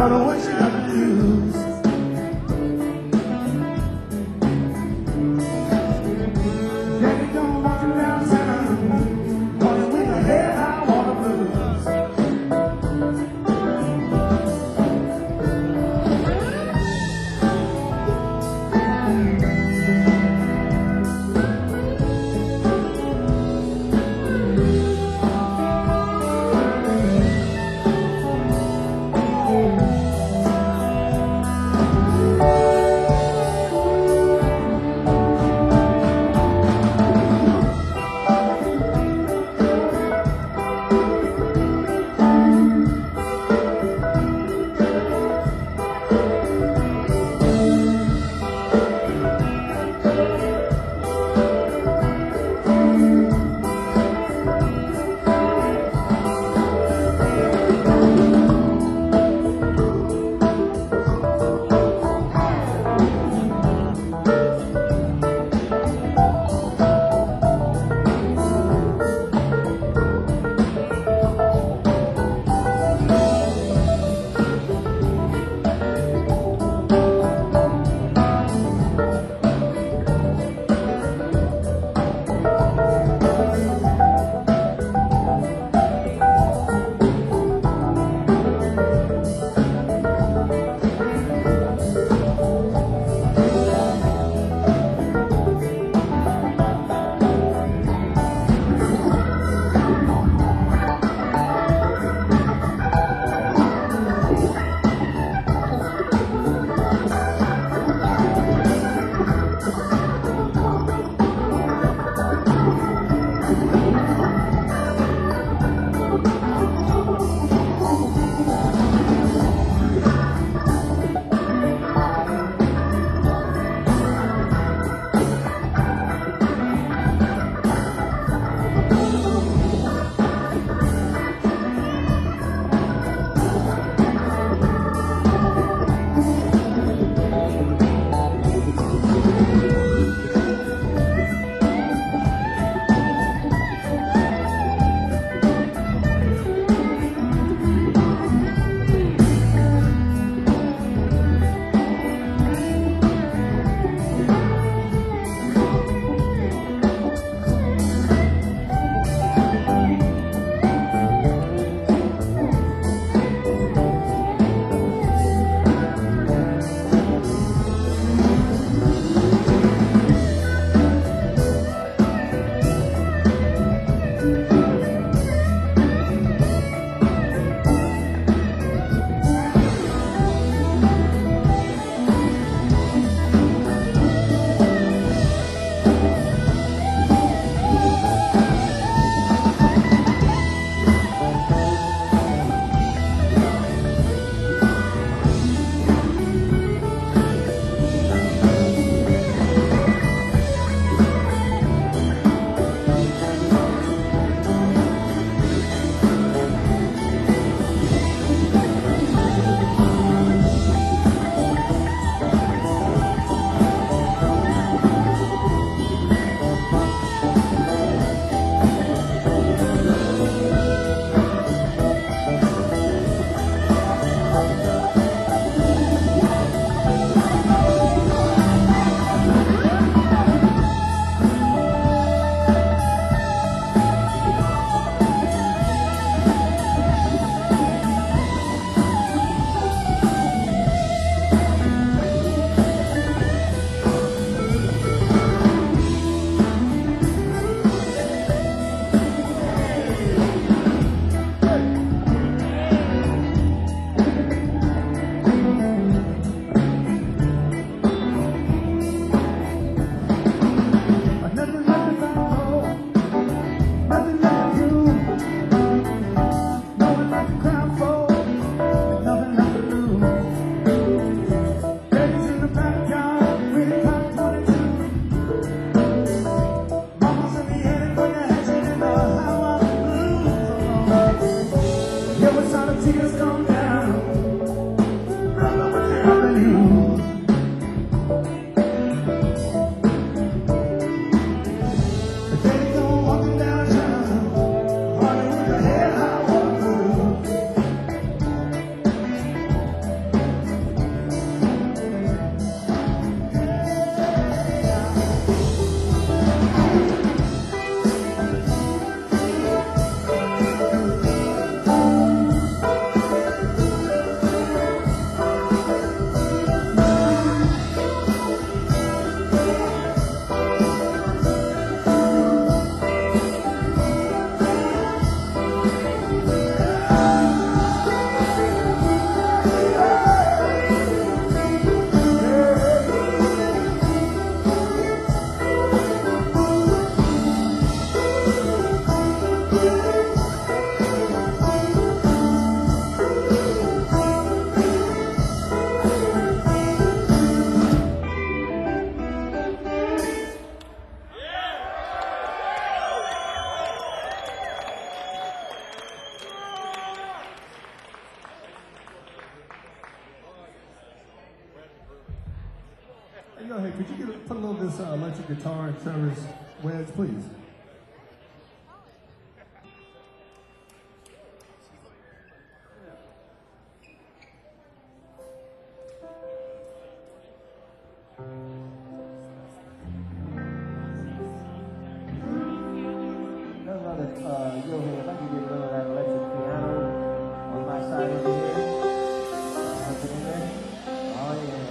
know what you got to lose. Daddy don't want you downtown, calling with the head high water blues. Hey, could you put a little of this electric guitar in Trevor's wedge, please? Yo here, if I could get a little of that electric piano on my side over here. Something in there? Oh yeah.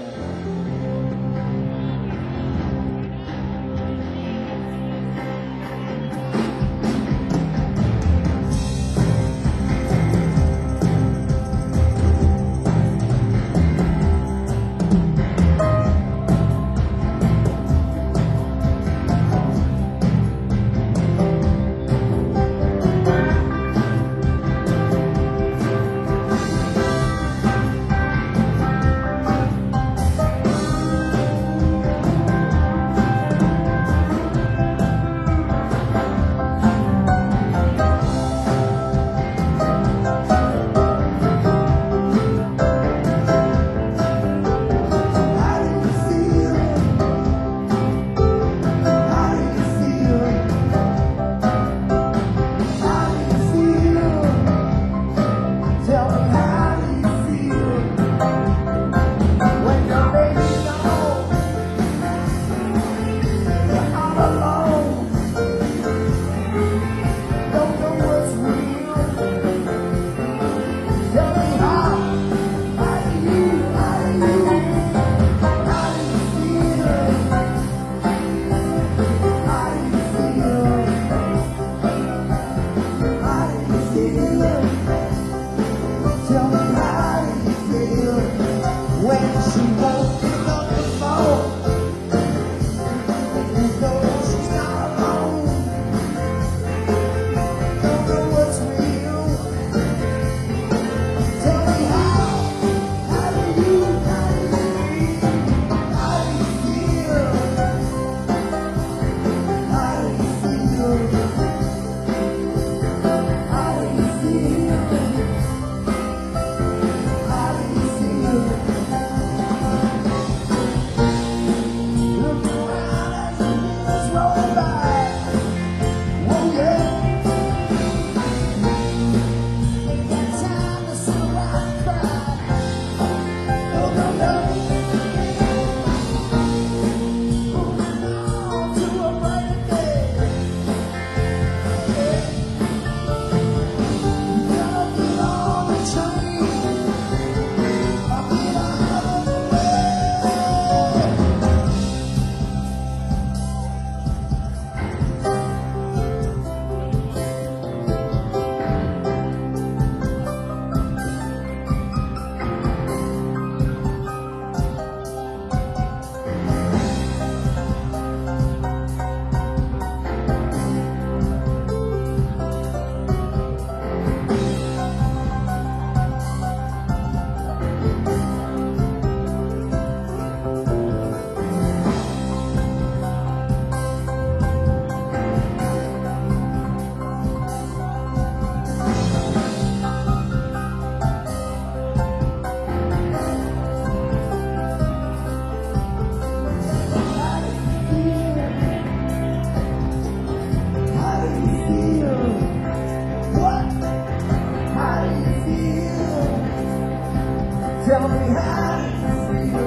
Tell me how you feel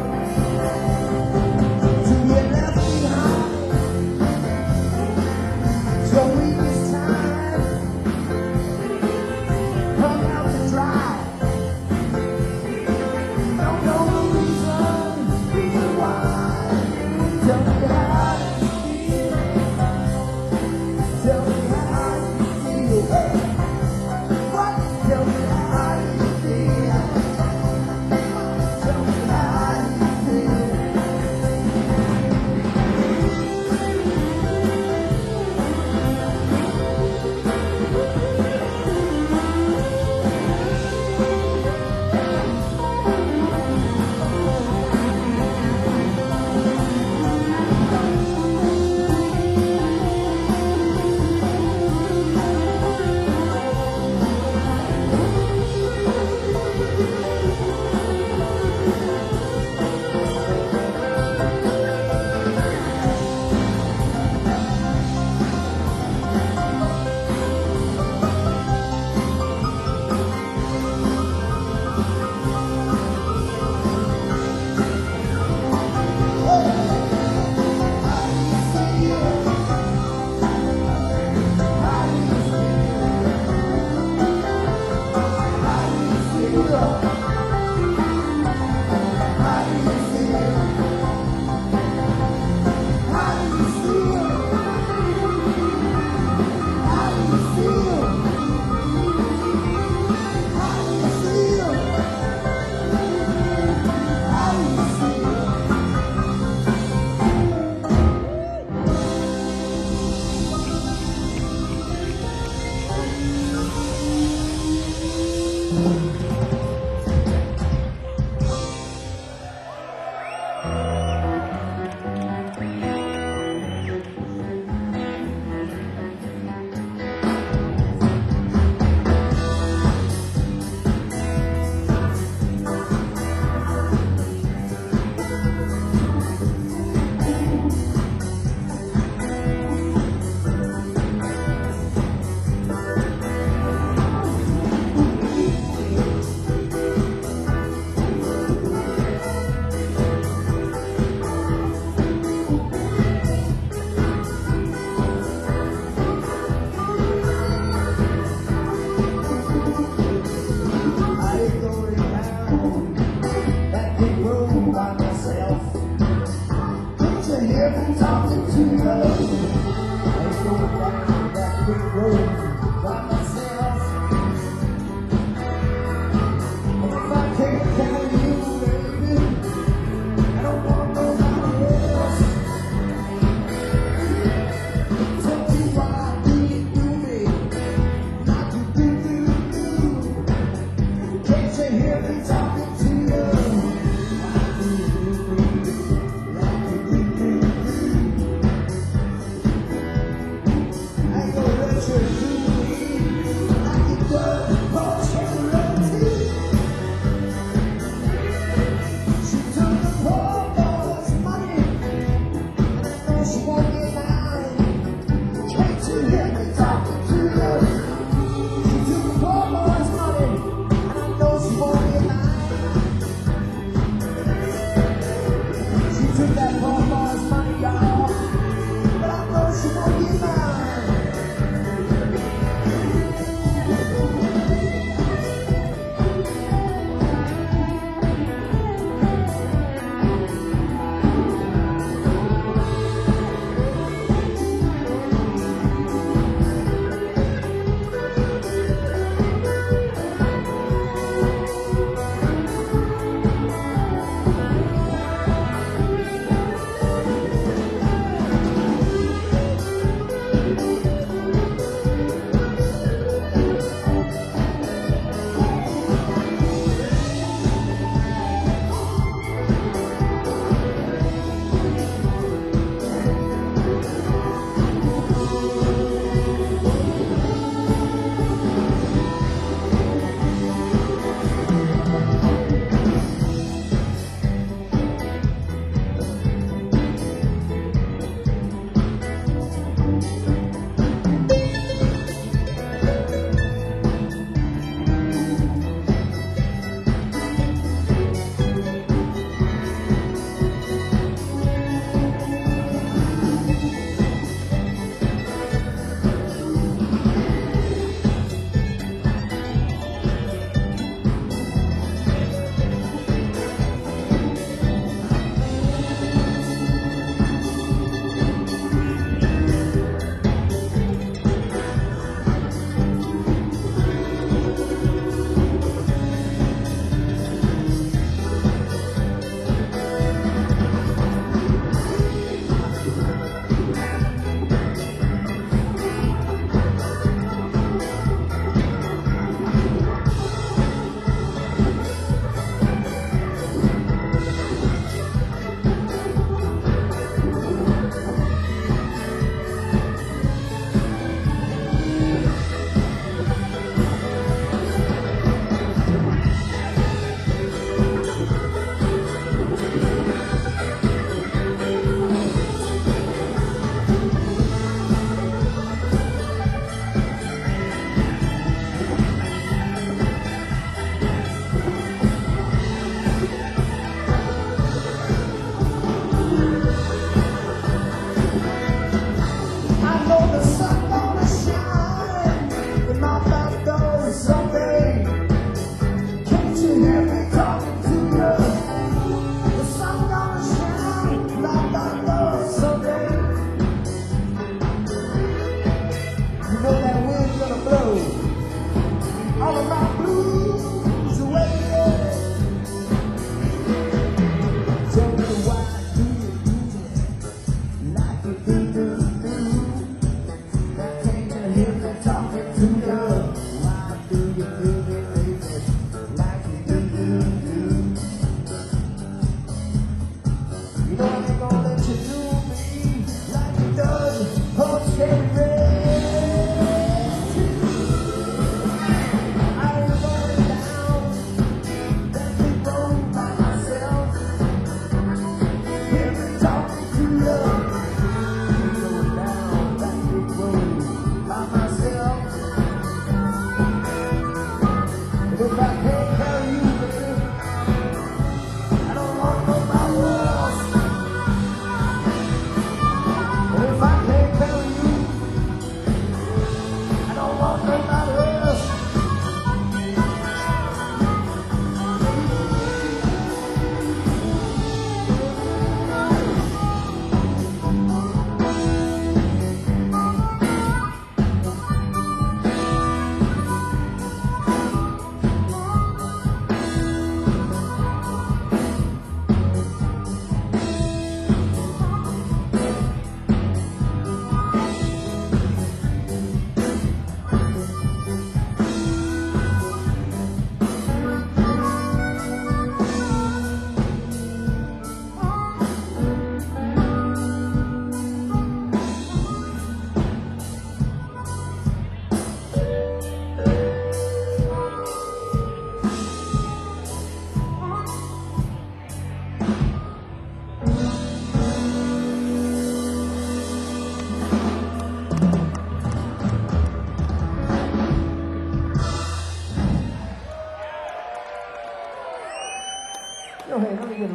to get left behind. So we this time come out to dry. Don't know the reason why. Tell me how you feel. Tell me how you feel. What? Tell me how you feel. Tell me how you feel.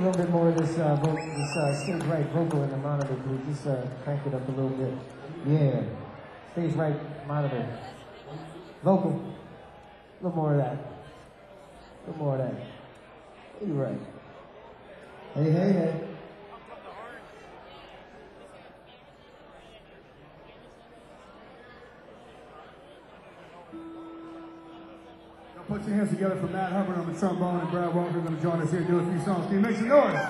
little bit more of this stage right vocal in the monitor booth. Just crank it up a little bit. Yeah. Stage right monitor. Vocal. A little more of that. A little more of that. You're right. Hey, hey, hey. Put your hands together for Matt Hubbard on the trombone, and Brad Walker going to join us here and do a few songs. Can you make some noise?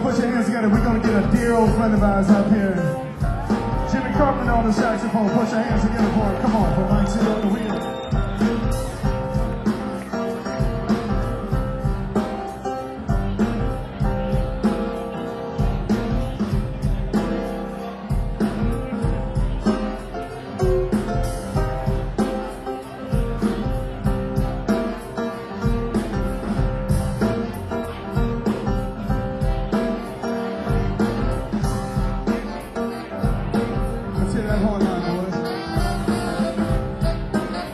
put your hands together. We're gonna get a dear old friend of ours up here. Jimmy Carpenter on the saxophone. Put your hands together for him. Come on, for Mike City on the wheel. Let's hear that horn line, boys.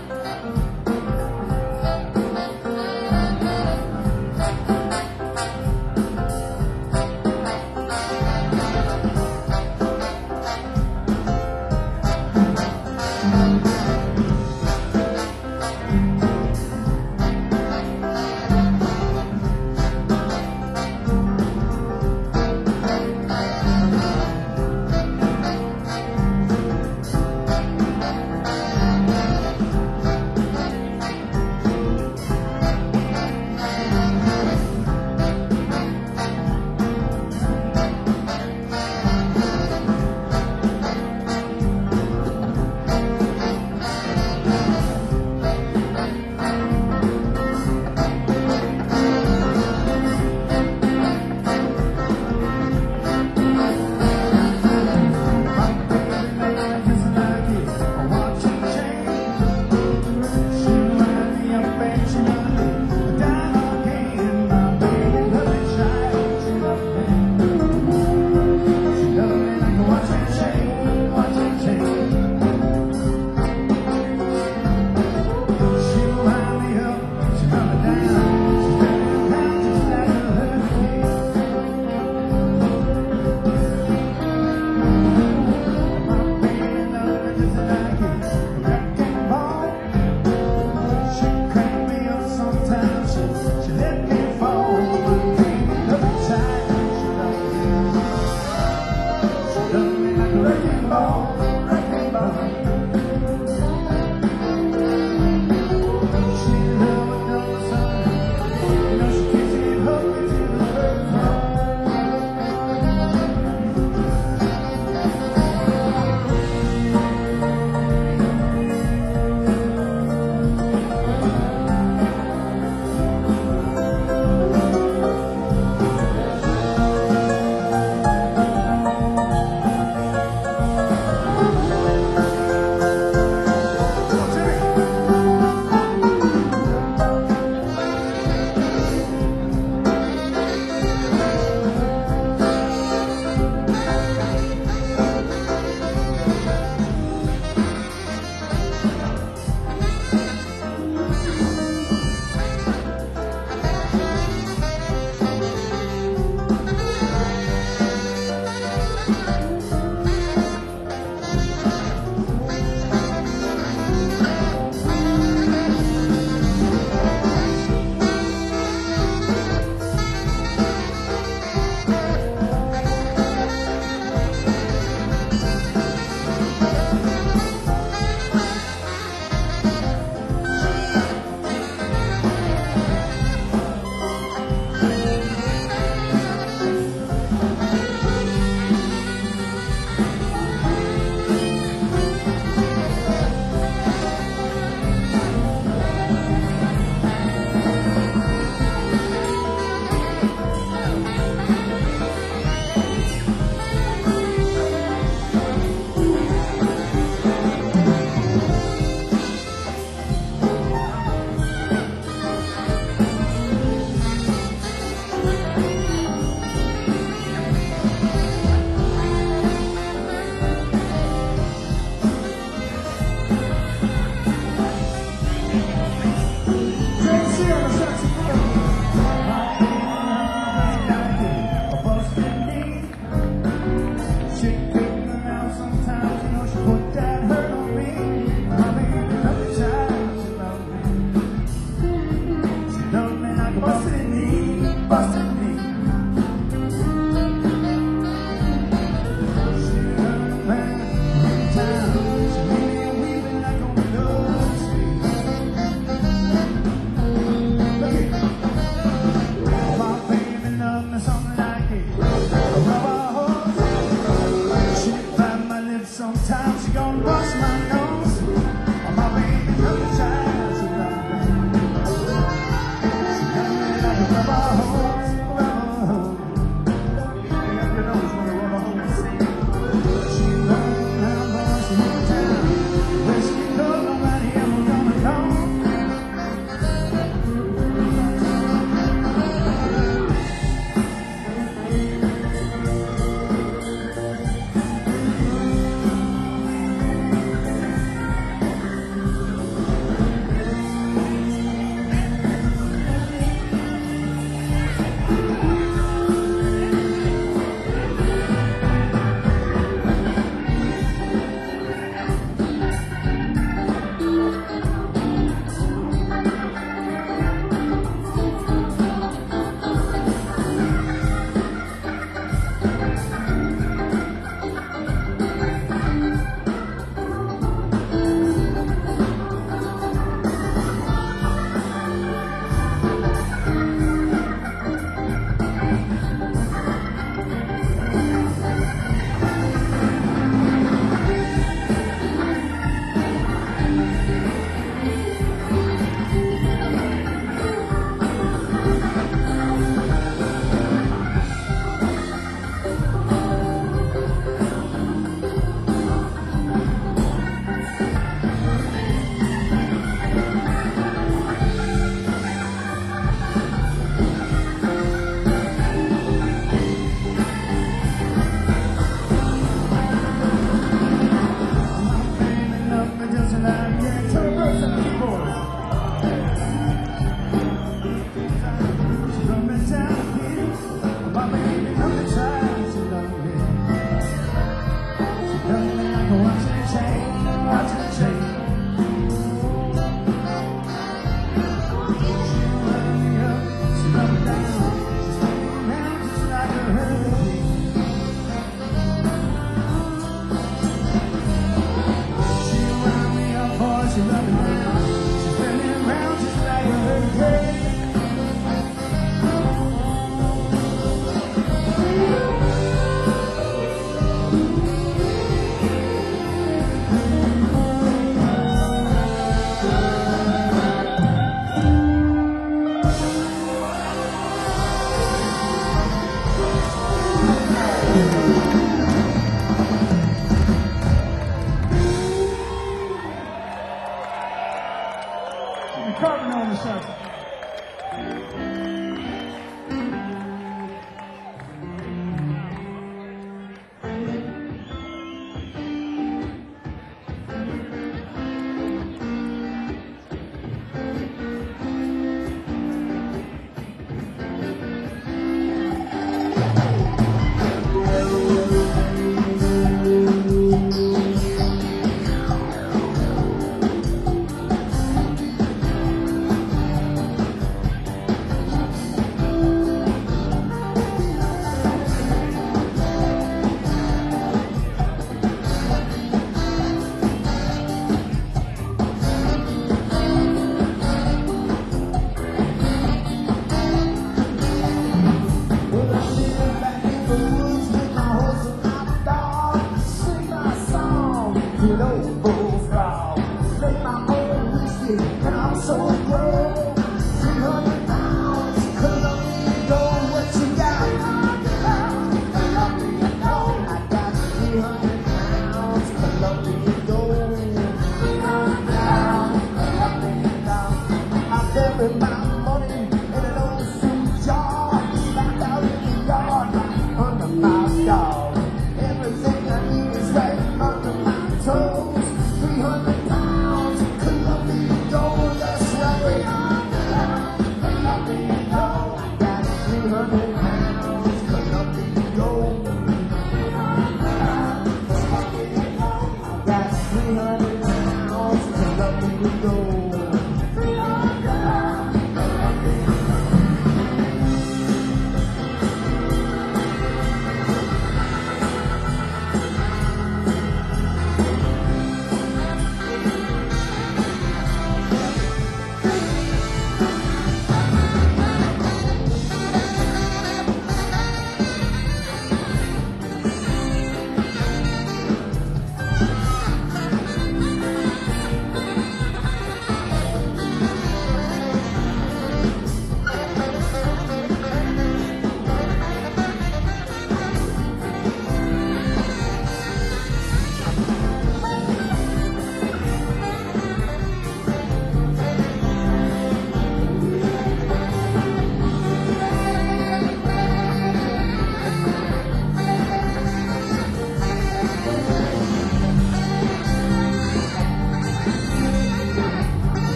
gang. Turn the verse and the keyboards. She's running down here. My baby on the child. She done me. She done me like a watching chain. Watching chain. She run me up. She run me down. She's spinning around just like a hurricane. She run me up, boy. She run me down. She's spinning around just like a hurricane. Carving on the saxophone.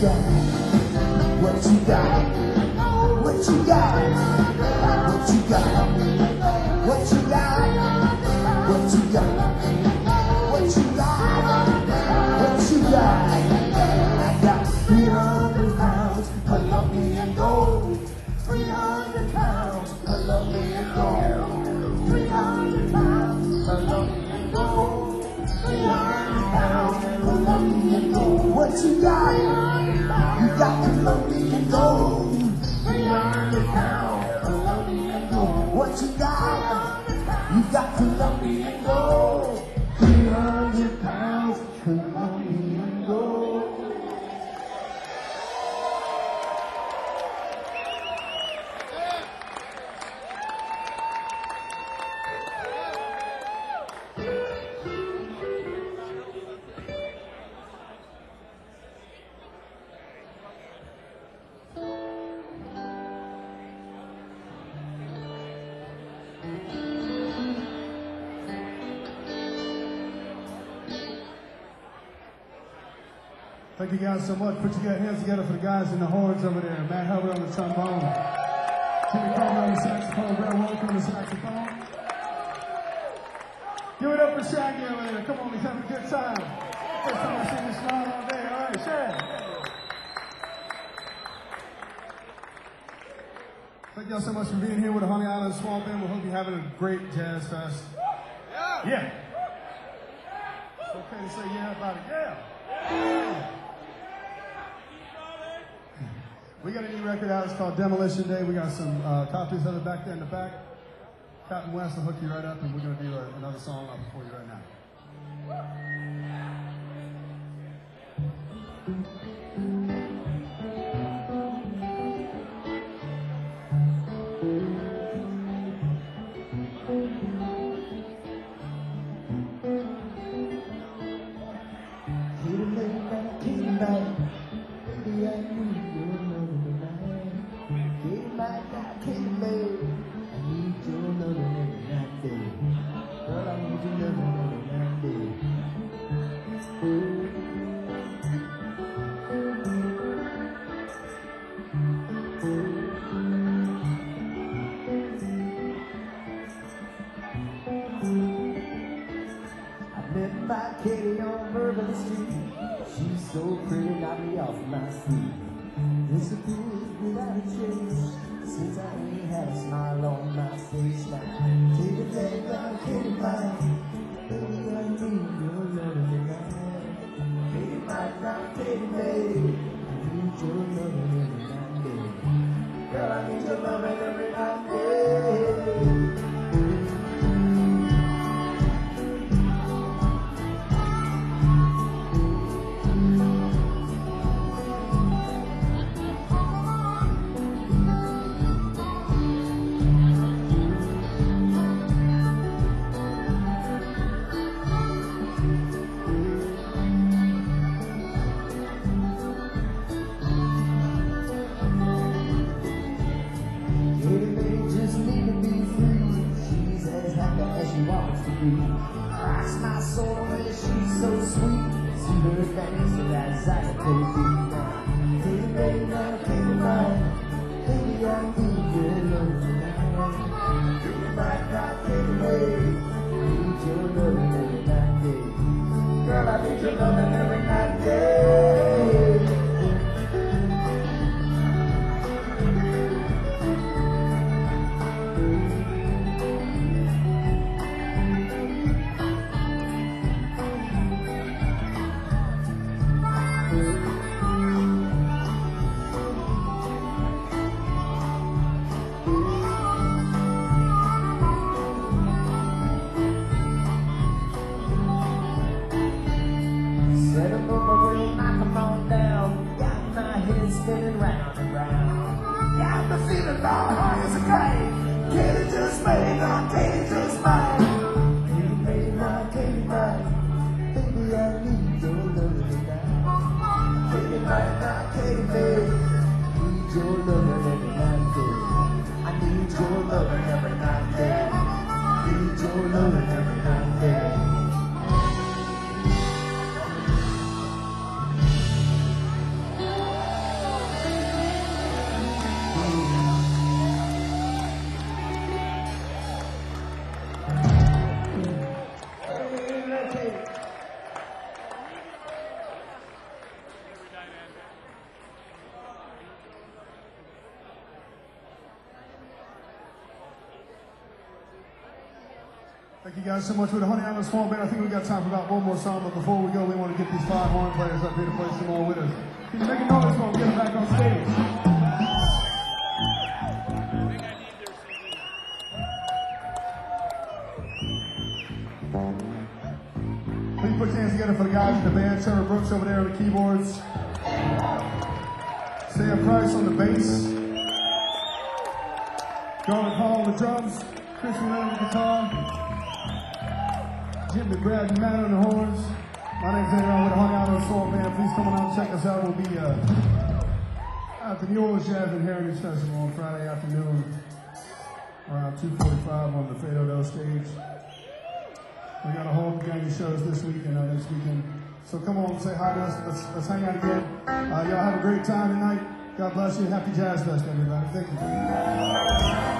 got? What you got? What you got? What you got? What you got? What you got? What you got? What you got? I got 300 pounds of Colombian gold. 300 pounds of Colombian gold. 300 pounds of Colombian gold. 300 pounds of Colombian gold. What you got? You got Colombian gold. 300 pounds of Colombian gold. What you got? You got Colombian gold. 300 pounds of Colombian gold. Thank you guys so much. Put your hands together for the guys in the horns over there. Matt Hubbard on the trombone. Jimmy Carter on the saxophone. Brad Walker on the saxophone. Give it up for Shaggy over there. Come on, he's having a good time. First time I've seen this live all day. All right, Shag. Thank y'all so much for being here with the Honey Island Swamp Band. We hope you're having a great jazz fest. Yeah. It's okay to say yeah about it. Yeah. We got a new record out. It's called Demolition Day. We got some copies of it back there in the back. Captain West will hook you right up, and we're going to do another song up for you right now. Katie on Bourbon Street. She's so pretty, knocked me off my feet. Disappeared without a trace since I ain't had a smile on my face. Now take a day down, Katie mine. Baby, I need your love tonight. Katie mine, now Katie babe. I need your love every night, baby. Girl, I need your love every night, baby. Rocks my soul and she's so sweet. See her dance and that's like a baby. Baby, baby, now, baby, mine. Baby, I need your love tonight. Baby, my God, baby, baby. I need your love every night, baby. Girl, I need your love every night, baby. Spinning round and round. Got the feeling my heart is a kite. Katie just made my Katie just mine. Katie made my Katie mine. Baby, I need your love tonight. Katie made my Katie made. Need your love every night, baby. I need your love every night, baby. Need your love every night, baby. Thank you guys so much. With the Honey Island Small Band, I think we got time for about one more song, but before we go, we want to get these 5 horn players up here to play some more with us. Can you make a noise while we get them back on stage? Please put your hands together for the guys in the band. Trevor Brooks over there on the keyboards. Sam Price on the bass. Garland Hall on the drums. Chris Millett on the guitar. Jim McBride and Matt on the horns. My name's Eddie with the Honey Island Small Band. Please come on out and check us out. We'll be at the New Orleans Jazz and Heritage Festival on Friday afternoon around 2:45 on the Fado stage. We got a whole gang of shows this weekend, next weekend. So come on, say hi to us. Let's hang out again. Y'all have a great time tonight. God bless you. Happy Jazz Fest, everybody. Thank you.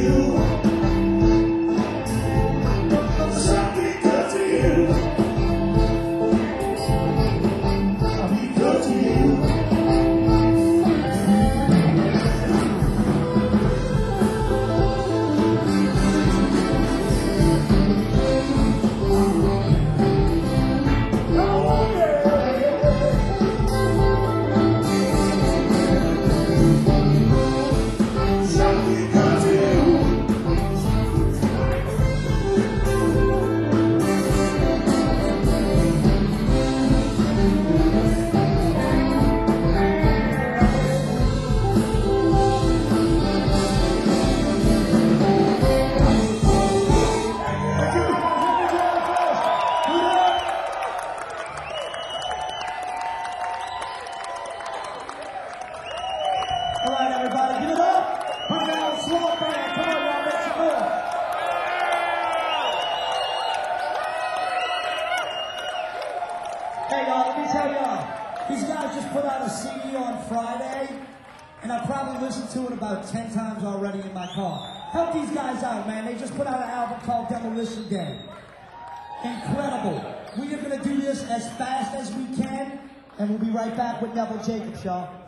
you. Something good to you. I'll be good to you. All right, everybody, give it up. Bring out Swamp Band. Come on, y'all, make some noise. Hey, y'all, let me tell y'all, these guys just put out a CD on Friday, and I probably listened to it about 10 times already in my car. Help these guys out, man. They just put out an album called Demolition Day. Incredible. We are going to do this as fast as we can, and we'll be right back with Neville Jacobs, y'all.